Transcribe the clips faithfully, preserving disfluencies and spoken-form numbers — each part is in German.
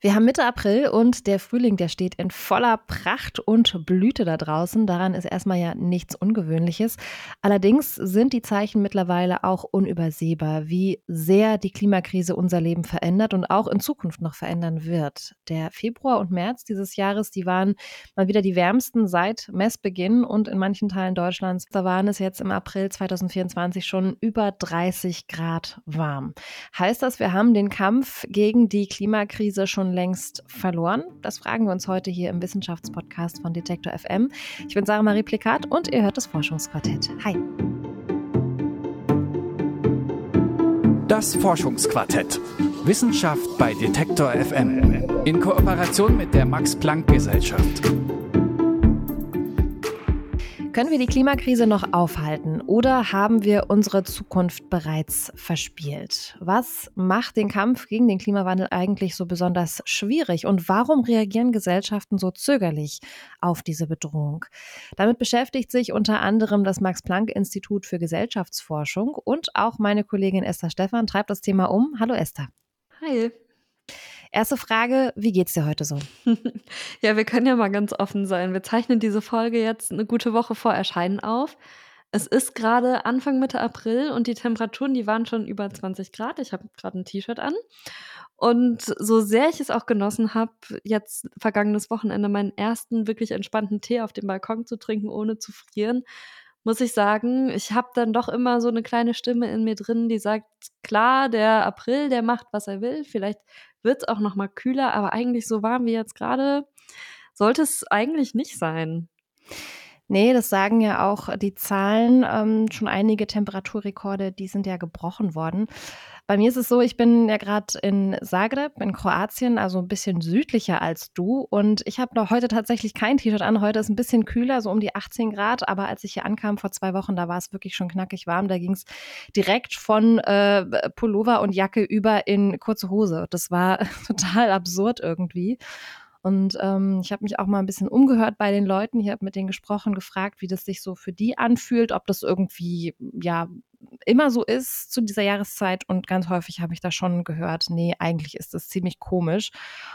Wir haben Mitte April und der Frühling, der steht in voller Pracht und Blüte da draußen. Daran ist erstmal ja nichts Ungewöhnliches. Allerdings sind die Zeichen mittlerweile auch unübersehbar, wie sehr die Klimakrise unser Leben verändert und auch in Zukunft noch verändern wird. Der Februar und März dieses Jahres, die waren mal wieder die wärmsten seit Messbeginn und in manchen Teilen Deutschlands, da waren es jetzt im April zweitausendvierundzwanzig schon über dreißig Grad warm. Heißt das, wir haben den Kampf gegen die Klimakrise schon längst verloren? Das fragen wir uns heute hier im Wissenschaftspodcast von Detektor F M. Ich bin Sarah Marie Plikat und ihr hört das Forschungsquartett. Hi. Das Forschungsquartett. Wissenschaft bei Detektor F M. In Kooperation mit der Max-Planck-Gesellschaft. Können wir die Klimakrise noch aufhalten oder haben wir unsere Zukunft bereits verspielt? Was macht den Kampf gegen den Klimawandel eigentlich so besonders schwierig und warum reagieren Gesellschaften so zögerlich auf diese Bedrohung? Damit beschäftigt sich unter anderem das Max-Planck-Institut für Gesellschaftsforschung und auch meine Kollegin Esther Stephan treibt das Thema um. Hallo Esther. Hi. Erste Frage, wie geht's dir heute so? Ja, wir können ja mal ganz offen sein. Wir zeichnen diese Folge jetzt eine gute Woche vor Erscheinen auf. Es ist gerade Anfang Mitte April und die Temperaturen, die waren schon über zwanzig Grad. Ich habe gerade ein T-Shirt an. Und so sehr ich es auch genossen habe, jetzt vergangenes Wochenende meinen ersten wirklich entspannten Tee auf dem Balkon zu trinken, ohne zu frieren, muss ich sagen, ich habe dann doch immer so eine kleine Stimme in mir drin, die sagt, klar, der April, der macht, was er will. Vielleicht wird es auch noch mal kühler, aber eigentlich so warm wie jetzt gerade sollte es eigentlich nicht sein. Nee, das sagen ja auch die Zahlen. Ähm, schon einige Temperaturrekorde, die sind ja gebrochen worden. Bei mir ist es so, ich bin ja gerade in Zagreb in Kroatien, also ein bisschen südlicher als du. Und ich habe noch heute tatsächlich kein T-Shirt an. Heute ist ein bisschen kühler, so um die achtzehn Grad. Aber als ich hier ankam vor zwei Wochen, da war es wirklich schon knackig warm. Da ging es direkt von äh, Pullover und Jacke über in kurze Hose. Das war total absurd irgendwie. Und ähm, ich habe mich auch mal ein bisschen umgehört bei den Leuten. Ich habe mit denen gesprochen, gefragt, wie das sich so für die anfühlt, ob das irgendwie ja immer so ist zu dieser Jahreszeit. Und ganz häufig habe ich da schon gehört, nee, eigentlich ist das ziemlich komisch.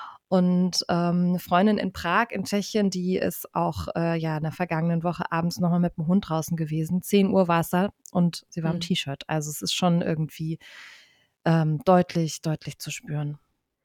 Und ähm, eine Freundin in Prag in Tschechien, die ist auch äh, ja in der vergangenen Woche abends nochmal mit dem Hund draußen gewesen. zehn Uhr war es da und sie war im Mhm. T-Shirt. Also es ist schon irgendwie ähm, deutlich, deutlich zu spüren.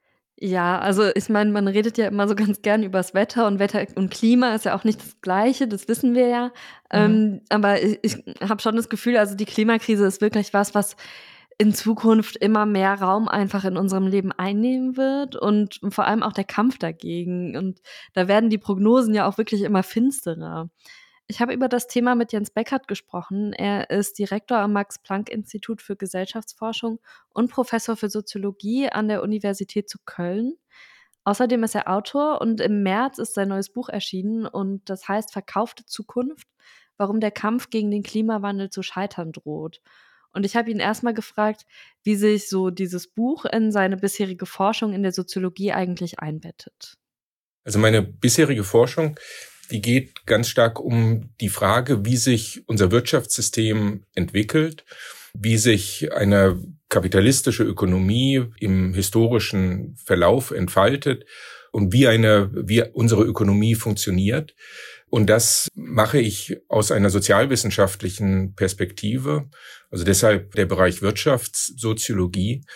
Ja, also ich meine, man redet ja immer so ganz gern übers Wetter und Wetter und Klima ist ja auch nicht das Gleiche, das wissen wir ja. Mhm. Ähm, aber ich, ich habe schon das Gefühl, also die Klimakrise ist wirklich was, was in Zukunft immer mehr Raum einfach in unserem Leben einnehmen wird und vor allem auch der Kampf dagegen. Und da werden die Prognosen ja auch wirklich immer finsterer. Ich habe über das Thema mit Jens Beckert gesprochen. Er ist Direktor am Max-Planck-Institut für Gesellschaftsforschung und Professor für Soziologie an der Universität zu Köln. Außerdem ist er Autor und im März ist sein neues Buch erschienen und das heißt Verkaufte Zukunft, warum der Kampf gegen den Klimawandel zu scheitern droht. Und ich habe ihn erstmal gefragt, wie sich so dieses Buch in seine bisherige Forschung in der Soziologie eigentlich einbettet. Also meine bisherige Forschung, die geht ganz stark um die Frage, wie sich unser Wirtschaftssystem entwickelt, wie sich eine kapitalistische Ökonomie im historischen Verlauf entfaltet und wie eine, wie unsere Ökonomie funktioniert. Und das mache ich aus einer sozialwissenschaftlichen Perspektive, also deshalb der Bereich Wirtschaftssoziologie.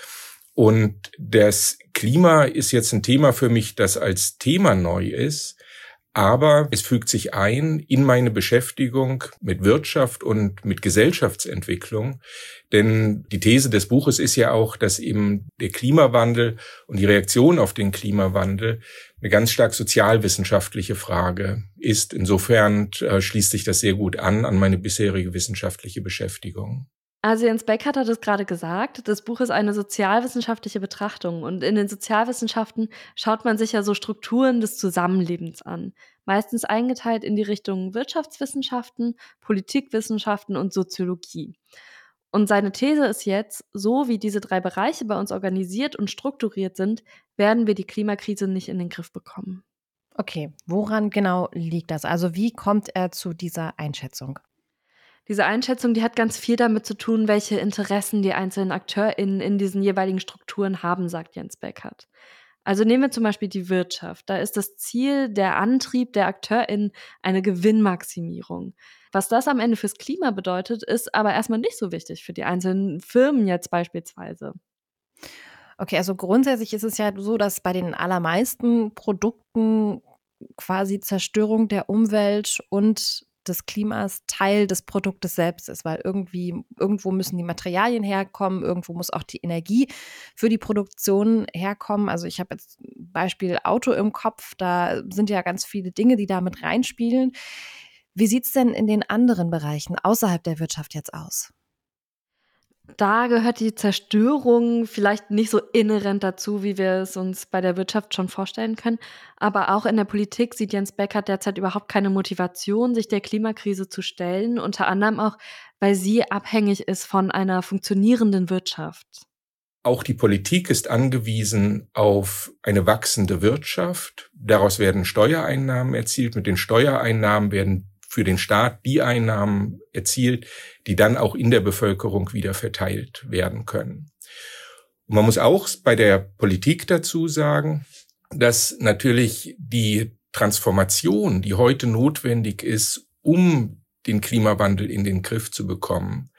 Und das Klima ist jetzt ein Thema für mich, das als Thema neu ist, aber es fügt sich ein in meine Beschäftigung mit Wirtschaft und mit Gesellschaftsentwicklung. Denn die These des Buches ist ja auch, dass eben der Klimawandel und die Reaktion auf den Klimawandel eine ganz stark sozialwissenschaftliche Frage ist. Insofern äh, schließt sich das sehr gut an an meine bisherige wissenschaftliche Beschäftigung. Also Jens Beckert hat es gerade gesagt, das Buch ist eine sozialwissenschaftliche Betrachtung und in den Sozialwissenschaften schaut man sich ja so Strukturen des Zusammenlebens an, meistens eingeteilt in die Richtungen Wirtschaftswissenschaften, Politikwissenschaften und Soziologie. Und seine These ist jetzt, so wie diese drei Bereiche bei uns organisiert und strukturiert sind, werden wir die Klimakrise nicht in den Griff bekommen. Okay, woran genau liegt das? Also wie kommt er zu dieser Einschätzung? Diese Einschätzung, die hat ganz viel damit zu tun, welche Interessen die einzelnen AkteurInnen in diesen jeweiligen Strukturen haben, sagt Jens Beckert. Also nehmen wir zum Beispiel die Wirtschaft. Da ist das Ziel, der Antrieb der AkteurInnen eine Gewinnmaximierung. Was das am Ende fürs Klima bedeutet, ist aber erstmal nicht so wichtig für die einzelnen Firmen jetzt beispielsweise. Okay, also grundsätzlich ist es ja so, dass bei den allermeisten Produkten quasi Zerstörung der Umwelt und des Klimas Teil des Produktes selbst ist, weil irgendwie irgendwo müssen die Materialien herkommen, irgendwo muss auch die Energie für die Produktion herkommen. Also ich habe jetzt Beispiel Auto im Kopf, da sind ja ganz viele Dinge, die da mit reinspielen. Wie sieht's denn in den anderen Bereichen außerhalb der Wirtschaft jetzt aus? Da gehört die Zerstörung vielleicht nicht so inhärent dazu, wie wir es uns bei der Wirtschaft schon vorstellen können. Aber auch in der Politik sieht Jens Beckert derzeit überhaupt keine Motivation, sich der Klimakrise zu stellen. Unter anderem auch, weil sie abhängig ist von einer funktionierenden Wirtschaft. Auch die Politik ist angewiesen auf eine wachsende Wirtschaft. Daraus werden Steuereinnahmen erzielt. Mit den Steuereinnahmen werden für den Staat die Einnahmen erzielt, die dann auch in der Bevölkerung wieder verteilt werden können. Und man muss auch bei der Politik dazu sagen, dass natürlich die Transformation, die heute notwendig ist, um den Klimawandel in den Griff zu bekommen,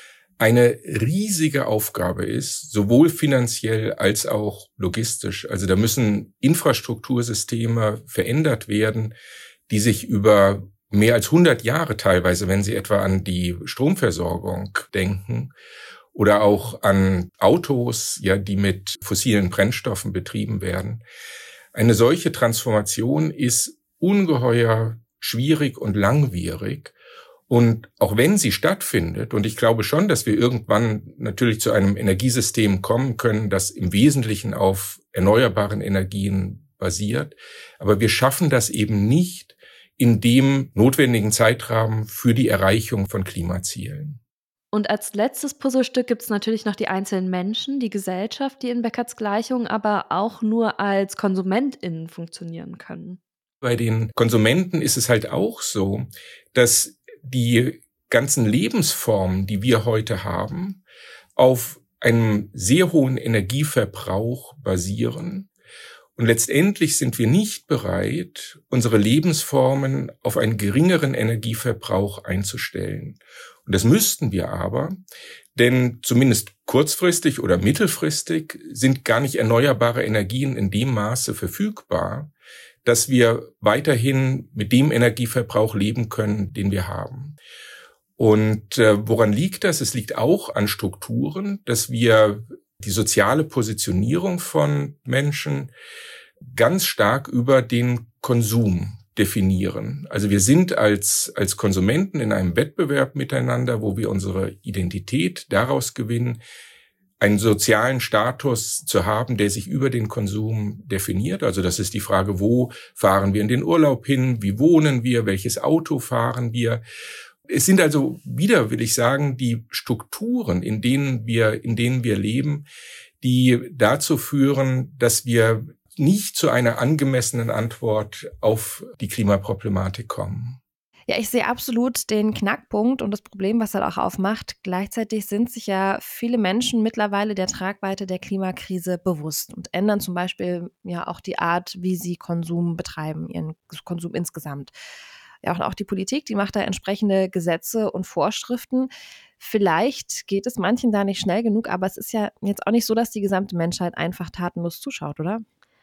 eine riesige Aufgabe ist, sowohl finanziell als auch logistisch. Also da müssen Infrastruktursysteme verändert werden, die sich über mehr als hundert Jahre teilweise, wenn Sie etwa an die Stromversorgung denken oder auch an Autos, ja, die mit fossilen Brennstoffen betrieben werden. Eine solche Transformation ist ungeheuer schwierig und langwierig. Und auch wenn sie stattfindet, und ich glaube schon, dass wir irgendwann natürlich zu einem Energiesystem kommen können, das im Wesentlichen auf erneuerbaren Energien basiert, aber wir schaffen das eben nicht in dem notwendigen Zeitrahmen für die Erreichung von Klimazielen. Und als letztes Puzzlestück gibt es natürlich noch die einzelnen Menschen, die Gesellschaft, die in Beckerts Gleichung aber auch nur als KonsumentInnen funktionieren können. Bei den Konsumenten ist es halt auch so, dass die ganzen Lebensformen, die wir heute haben, auf einem sehr hohen Energieverbrauch basieren. Und letztendlich sind wir nicht bereit, unsere Lebensformen auf einen geringeren Energieverbrauch einzustellen. Und das müssten wir aber, denn zumindest kurzfristig oder mittelfristig sind gar nicht erneuerbare Energien in dem Maße verfügbar, dass wir weiterhin mit dem Energieverbrauch leben können, den wir haben. Und äh, woran liegt das? Es liegt auch an Strukturen, dass wir die soziale Positionierung von Menschen ganz stark über den Konsum definieren. Also wir sind als, als Konsumenten in einem Wettbewerb miteinander, wo wir unsere Identität daraus gewinnen, einen sozialen Status zu haben, der sich über den Konsum definiert. Also das ist die Frage, wo fahren wir in den Urlaub hin, wie wohnen wir, welches Auto fahren wir. Es sind also wieder, will ich sagen, die Strukturen, in denen wir, in denen wir leben, die dazu führen, dass wir nicht zu einer angemessenen Antwort auf die Klimaproblematik kommen. Ja, ich sehe absolut den Knackpunkt und das Problem, was er auch aufmacht. Gleichzeitig sind sich ja viele Menschen mittlerweile der Tragweite der Klimakrise bewusst und ändern zum Beispiel ja auch die Art, wie sie Konsum betreiben, ihren Konsum insgesamt. Ja, und auch die Politik, die macht da entsprechende Gesetze und Vorschriften. Vielleicht geht es manchen da nicht schnell genug, aber es ist ja jetzt auch nicht so, dass die gesamte Menschheit einfach tatenlos zuschaut, oder?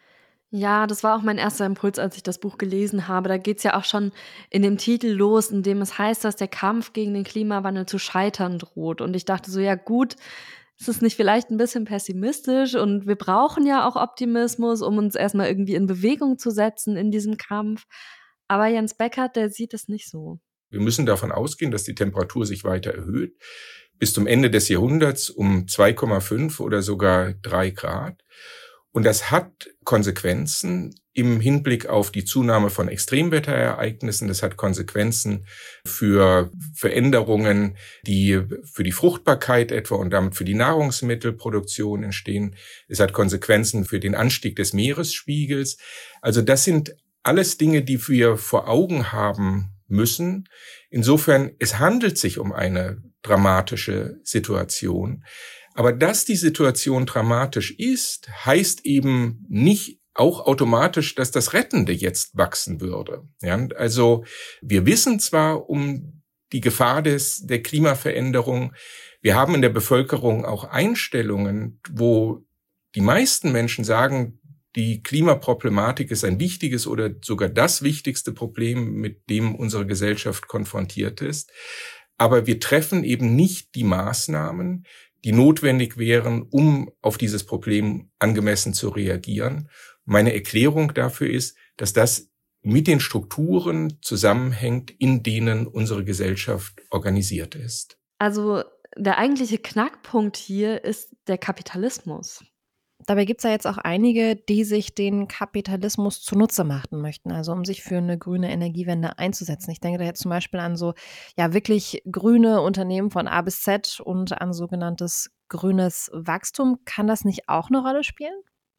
Ja, das war auch mein erster Impuls, als ich das Buch gelesen habe. Da geht's ja auch schon in dem Titel los, in dem es heißt, dass der Kampf gegen den Klimawandel zu scheitern droht. Und ich dachte so, ja gut, ist es nicht vielleicht ein bisschen pessimistisch? Und wir brauchen ja auch Optimismus, um uns erstmal irgendwie in Bewegung zu setzen in diesem Kampf. Aber Jens Beckert, der sieht es nicht so. Wir müssen davon ausgehen, dass die Temperatur sich weiter erhöht. Bis zum Ende des Jahrhunderts um zwei Komma fünf oder sogar drei Grad. Und das hat Konsequenzen im Hinblick auf die Zunahme von Extremwetterereignissen. Das hat Konsequenzen für Veränderungen, die für die Fruchtbarkeit etwa und damit für die Nahrungsmittelproduktion entstehen. Es hat Konsequenzen für den Anstieg des Meeresspiegels. Also das sind alles Dinge, die wir vor Augen haben müssen. Insofern, es handelt sich um eine dramatische Situation. Aber dass die Situation dramatisch ist, heißt eben nicht auch automatisch, dass das Rettende jetzt wachsen würde. Ja, also wir wissen zwar um die Gefahr des, der Klimaveränderung, wir haben in der Bevölkerung auch Einstellungen, wo die meisten Menschen sagen, die Klimaproblematik ist ein wichtiges oder sogar das wichtigste Problem, mit dem unsere Gesellschaft konfrontiert ist. Aber wir treffen eben nicht die Maßnahmen, die notwendig wären, um auf dieses Problem angemessen zu reagieren. Meine Erklärung dafür ist, dass das mit den Strukturen zusammenhängt, in denen unsere Gesellschaft organisiert ist. Also der eigentliche Knackpunkt hier ist der Kapitalismus. Dabei gibt es ja jetzt auch einige, die sich den Kapitalismus zunutze machen möchten, also um sich für eine grüne Energiewende einzusetzen. Ich denke da jetzt zum Beispiel an so ja wirklich grüne Unternehmen von A bis Z und an sogenanntes grünes Wachstum. Kann das nicht auch eine Rolle spielen?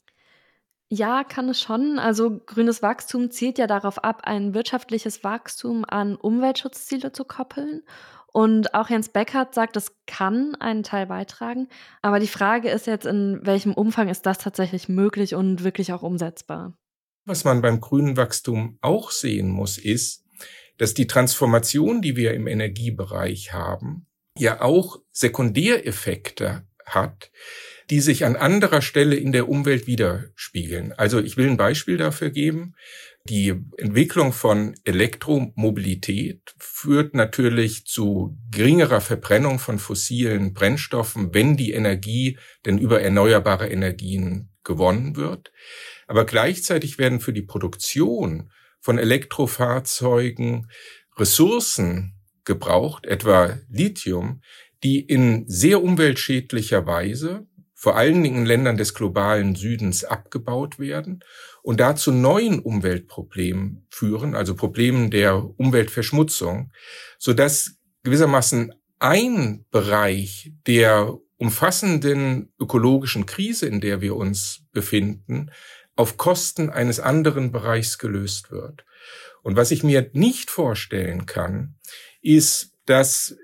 Ja, kann es schon. Also grünes Wachstum zielt ja darauf ab, ein wirtschaftliches Wachstum an Umweltschutzziele zu koppeln. Und auch Jens Beckert sagt, das kann einen Teil beitragen. Aber die Frage ist jetzt, in welchem Umfang ist das tatsächlich möglich und wirklich auch umsetzbar? Was man beim grünen Wachstum auch sehen muss, ist, dass die Transformation, die wir im Energiebereich haben, ja auch Sekundäreffekte hat, die sich an anderer Stelle in der Umwelt widerspiegeln. Also ich will ein Beispiel dafür geben. Die Entwicklung von Elektromobilität führt natürlich zu geringerer Verbrennung von fossilen Brennstoffen, wenn die Energie denn über erneuerbare Energien gewonnen wird. Aber gleichzeitig werden für die Produktion von Elektrofahrzeugen Ressourcen gebraucht, etwa Lithium, die in sehr umweltschädlicher Weise vor allen Dingen in Ländern des globalen Südens abgebaut werden und dazu neuen Umweltproblemen führen, also Problemen der Umweltverschmutzung, sodass gewissermaßen ein Bereich der umfassenden ökologischen Krise, in der wir uns befinden, auf Kosten eines anderen Bereichs gelöst wird. Und was ich mir nicht vorstellen kann, ist, dass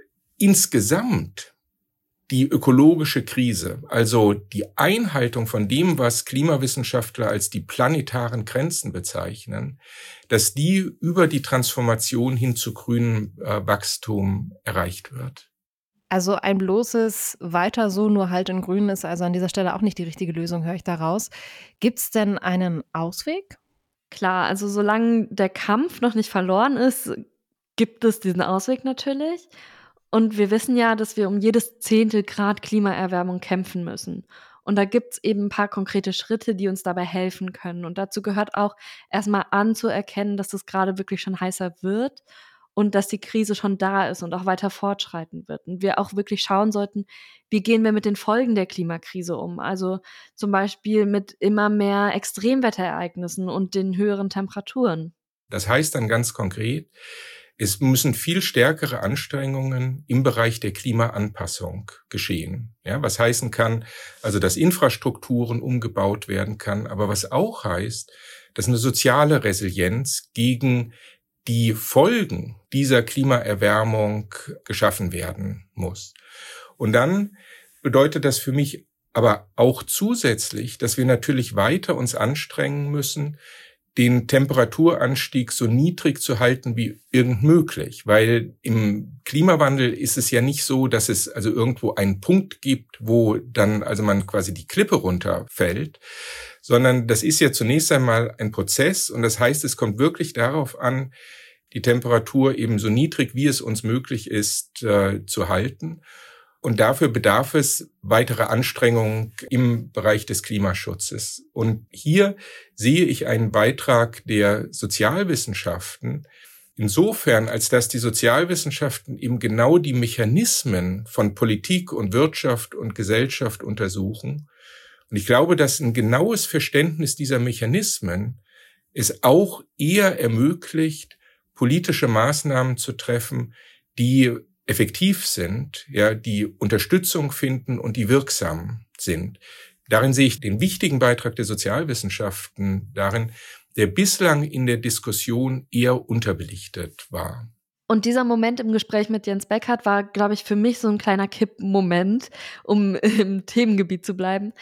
insgesamt die ökologische Krise, also die Einhaltung von dem, was Klimawissenschaftler als die planetaren Grenzen bezeichnen, dass die über die Transformation hin zu grünem äh, Wachstum erreicht wird. Also ein bloßes Weiter so, nur halt in Grün ist also an dieser Stelle auch nicht die richtige Lösung, höre ich daraus. Gibt es denn einen Ausweg? Klar, also solange der Kampf noch nicht verloren ist, gibt es diesen Ausweg natürlich. Und wir wissen ja, dass wir um jedes Zehntel Grad Klimaerwärmung kämpfen müssen. Und da gibt es eben ein paar konkrete Schritte, die uns dabei helfen können. Und dazu gehört auch erstmal anzuerkennen, dass es gerade wirklich schon heißer wird und dass die Krise schon da ist und auch weiter fortschreiten wird. Und wir auch wirklich schauen sollten, wie gehen wir mit den Folgen der Klimakrise um? Also zum Beispiel mit immer mehr Extremwetterereignissen und den höheren Temperaturen. Das heißt dann ganz konkret, es müssen viel stärkere Anstrengungen im Bereich der Klimaanpassung geschehen. Ja, was heißen kann, also dass Infrastrukturen umgebaut werden kann, aber was auch heißt, dass eine soziale Resilienz gegen die Folgen dieser Klimaerwärmung geschaffen werden muss. Und dann bedeutet das für mich aber auch zusätzlich, dass wir natürlich weiter uns anstrengen müssen, den Temperaturanstieg so niedrig zu halten wie irgend möglich. Weil im Klimawandel ist es ja nicht so, dass es also irgendwo einen Punkt gibt, wo dann also man quasi die Klippe runterfällt, sondern das ist ja zunächst einmal ein Prozess und das heißt, es kommt wirklich darauf an, die Temperatur eben so niedrig, wie es uns möglich ist, äh, zu halten. Und dafür bedarf es weiterer Anstrengungen im Bereich des Klimaschutzes. Und hier sehe ich einen Beitrag der Sozialwissenschaften insofern, als dass die Sozialwissenschaften eben genau die Mechanismen von Politik und Wirtschaft und Gesellschaft untersuchen. Und ich glaube, dass ein genaues Verständnis dieser Mechanismen es auch eher ermöglicht, politische Maßnahmen zu treffen, die effektiv sind, ja, die Unterstützung finden und die wirksam sind. Darin sehe ich den wichtigen Beitrag der Sozialwissenschaften darin, der bislang in der Diskussion eher unterbelichtet war. Und dieser Moment im Gespräch mit Jens Beckert war, glaube ich, für mich so ein kleiner Kippmoment, um im Themengebiet zu bleiben.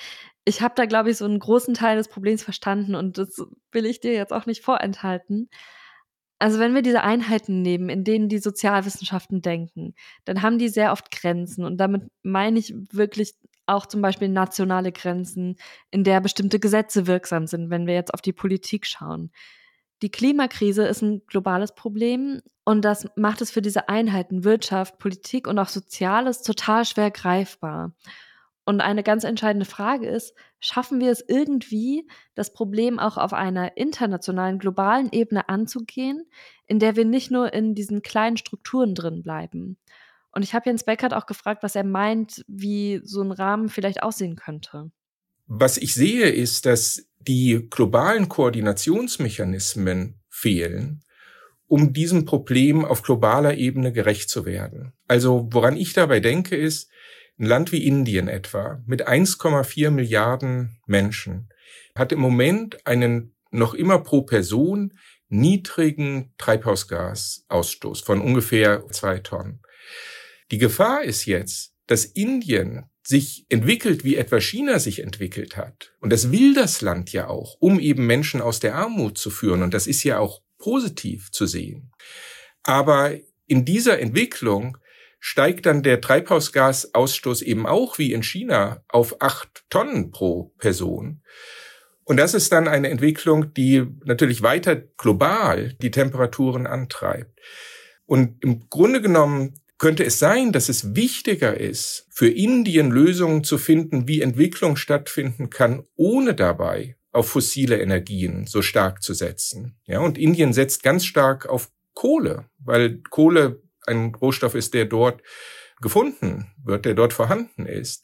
ich habe da, glaube ich, so einen großen Teil des Problems verstanden und das will ich dir jetzt auch nicht vorenthalten. Also wenn wir diese Einheiten nehmen, in denen die Sozialwissenschaften denken, dann haben die sehr oft Grenzen und damit meine ich wirklich auch zum Beispiel nationale Grenzen, in der bestimmte Gesetze wirksam sind, wenn wir jetzt auf die Politik schauen. Die Klimakrise ist ein globales Problem und das macht es für diese Einheiten Wirtschaft, Politik und auch Soziales total schwer greifbar. Und eine ganz entscheidende Frage ist, schaffen wir es irgendwie, das Problem auch auf einer internationalen, globalen Ebene anzugehen, in der wir nicht nur in diesen kleinen Strukturen drin bleiben? Und ich habe Jens Beckert auch gefragt, was er meint, wie so ein Rahmen vielleicht aussehen könnte. Was ich sehe, ist, dass die globalen Koordinationsmechanismen fehlen, um diesem Problem auf globaler Ebene gerecht zu werden. Also woran ich dabei denke, ist, ein Land wie Indien etwa mit eins Komma vier Milliarden Menschen hat im Moment einen noch immer pro Person niedrigen Treibhausgasausstoß von ungefähr zwei Tonnen. Die Gefahr ist jetzt, dass Indien sich entwickelt, wie etwa China sich entwickelt hat. Und das will das Land ja auch, um eben Menschen aus der Armut zu führen. Und das ist ja auch positiv zu sehen. Aber in dieser Entwicklung steigt dann der Treibhausgasausstoß eben auch wie in China auf acht Tonnen pro Person. Und das ist dann eine Entwicklung, die natürlich weiter global die Temperaturen antreibt. Und im Grunde genommen könnte es sein, dass es wichtiger ist, für Indien Lösungen zu finden, wie Entwicklung stattfinden kann, ohne dabei auf fossile Energien so stark zu setzen. Ja, und Indien setzt ganz stark auf Kohle, weil Kohle ein Rohstoff ist, der dort gefunden wird, der dort vorhanden ist.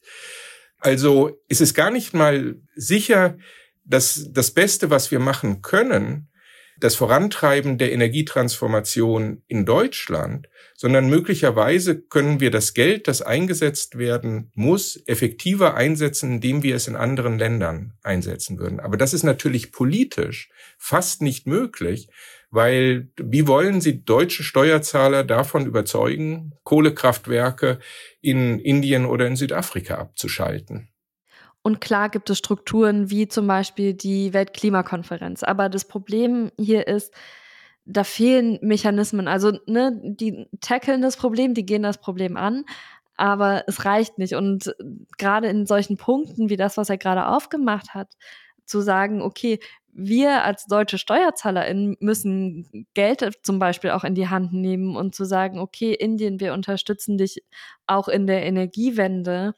Also ist es gar nicht mal sicher, dass das Beste, was wir machen können, das Vorantreiben der Energietransformation in Deutschland, sondern möglicherweise können wir das Geld, das eingesetzt werden muss, effektiver einsetzen, indem wir es in anderen Ländern einsetzen würden. Aber das ist natürlich politisch fast nicht möglich, weil wie wollen Sie deutsche Steuerzahler davon überzeugen, Kohlekraftwerke in Indien oder in Südafrika abzuschalten? Und klar gibt es Strukturen wie zum Beispiel die Weltklimakonferenz. Aber das Problem hier ist, da fehlen Mechanismen. Also ne, die tackeln das Problem, die gehen das Problem an, aber es reicht nicht. Und gerade in solchen Punkten wie das, was er gerade aufgemacht hat, zu sagen, okay, wir als deutsche SteuerzahlerInnen müssen Geld zum Beispiel auch in die Hand nehmen und zu sagen, okay, Indien, wir unterstützen dich auch in der Energiewende.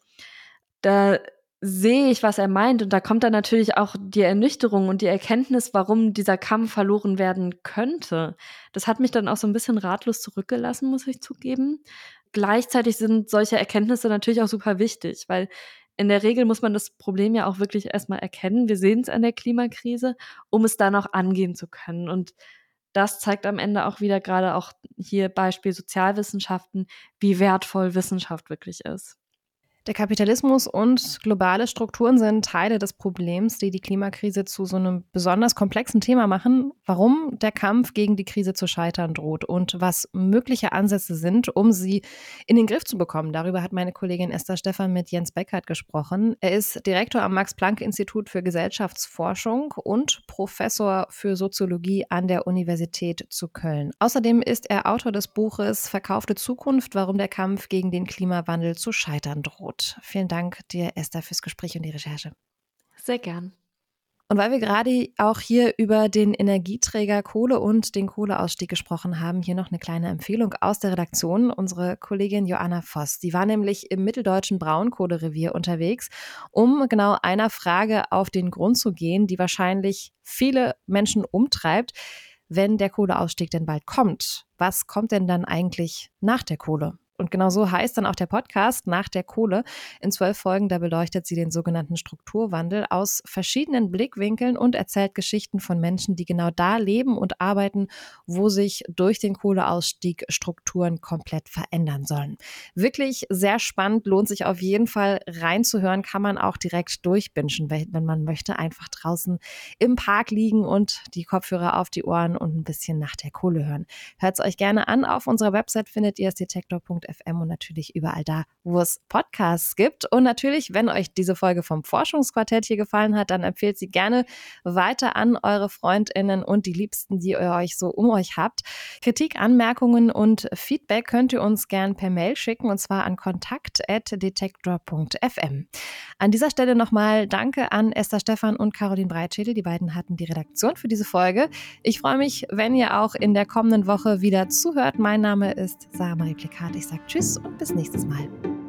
Da sehe ich, was er meint. Und da kommt dann natürlich auch die Ernüchterung und die Erkenntnis, warum dieser Kampf verloren werden könnte. Das hat mich dann auch so ein bisschen ratlos zurückgelassen, muss ich zugeben. Gleichzeitig sind solche Erkenntnisse natürlich auch super wichtig, weil in der Regel muss man das Problem ja auch wirklich erstmal erkennen. Wir sehen es an der Klimakrise, um es dann auch angehen zu können. Und das zeigt am Ende auch wieder gerade auch hier Beispiel Sozialwissenschaften, wie wertvoll Wissenschaft wirklich ist. Der Kapitalismus und globale Strukturen sind Teile des Problems, die die Klimakrise zu so einem besonders komplexen Thema machen, warum der Kampf gegen die Krise zu scheitern droht und was mögliche Ansätze sind, um sie in den Griff zu bekommen. Darüber hat meine Kollegin Esther Stephan mit Jens Beckert gesprochen. Er ist Direktor am Max-Planck-Institut für Gesellschaftsforschung und Professor für Soziologie an der Universität zu Köln. Außerdem ist er Autor des Buches Verkaufte Zukunft, warum der Kampf gegen den Klimawandel zu scheitern droht. Vielen Dank dir, Esther, fürs Gespräch und die Recherche. Sehr gern. Und weil wir gerade auch hier über den Energieträger Kohle und den Kohleausstieg gesprochen haben, hier noch eine kleine Empfehlung aus der Redaktion. Unsere Kollegin Joanna Voss, die war nämlich im mitteldeutschen Braunkohlerevier unterwegs, um genau einer Frage auf den Grund zu gehen, die wahrscheinlich viele Menschen umtreibt. Wenn der Kohleausstieg denn bald kommt, was kommt denn dann eigentlich nach der Kohle? Und genau so heißt dann auch der Podcast Nach der Kohle. In zwölf Folgen, da beleuchtet sie den sogenannten Strukturwandel aus verschiedenen Blickwinkeln und erzählt Geschichten von Menschen, die genau da leben und arbeiten, wo sich durch den Kohleausstieg Strukturen komplett verändern sollen. Wirklich sehr spannend, lohnt sich auf jeden Fall reinzuhören, kann man auch direkt durchbingen, wenn man möchte, einfach draußen im Park liegen und die Kopfhörer auf die Ohren und ein bisschen Nach der Kohle hören. Hört es euch gerne an, auf unserer Website findet ihr es detektor punkt Punkt f m und natürlich überall da, wo es Podcasts gibt. Und natürlich, wenn euch diese Folge vom Forschungsquartett hier gefallen hat, dann empfehlt sie gerne weiter an eure FreundInnen und die Liebsten, die ihr euch so um euch habt. Kritik, Anmerkungen und Feedback könnt ihr uns gern per Mail schicken, und zwar an kontakt at detektor punkt f m. An dieser Stelle nochmal Danke an Esther Stephan und Caroline Breitschädel. Die beiden hatten die Redaktion für diese Folge. Ich freue mich, wenn ihr auch in der kommenden Woche wieder zuhört. Mein Name ist Sarah Marie Plikat. Ich sage Tschüss und bis nächstes Mal.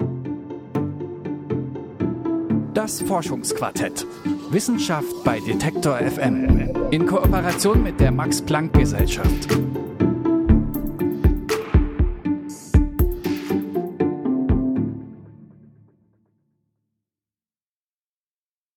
Das Forschungsquartett. Wissenschaft bei Detektor F M. In Kooperation mit der Max-Planck-Gesellschaft.